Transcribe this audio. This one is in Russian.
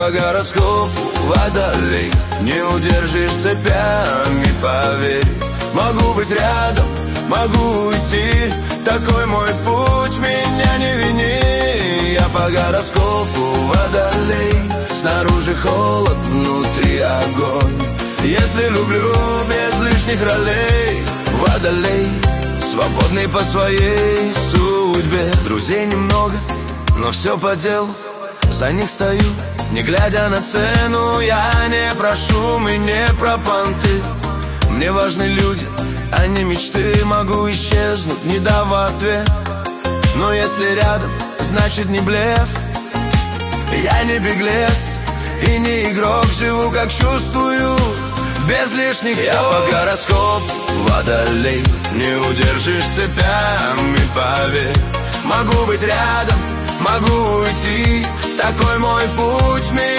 По гороскопу водолей, не удержишь цепями, поверь. Могу быть рядом, могу уйти, такой мой путь, меня не вини. Я по гороскопу водолей, снаружи холод, внутри огонь. Если люблю без лишних ролей, водолей, свободный по своей судьбе. Друзей немного, но все по делу, за них стою, не глядя на цену. Я не про шум и не про понты, мне важны люди, а не мечты. Могу исчезнуть, не дав ответ, но если рядом, значит не блеф. Я не беглец и не игрок, живу как чувствую, без лишних слов. Я по гороскопу водолей, не удержишь цепями, поверь. Могу быть рядом, могу уйти, такой мой путь.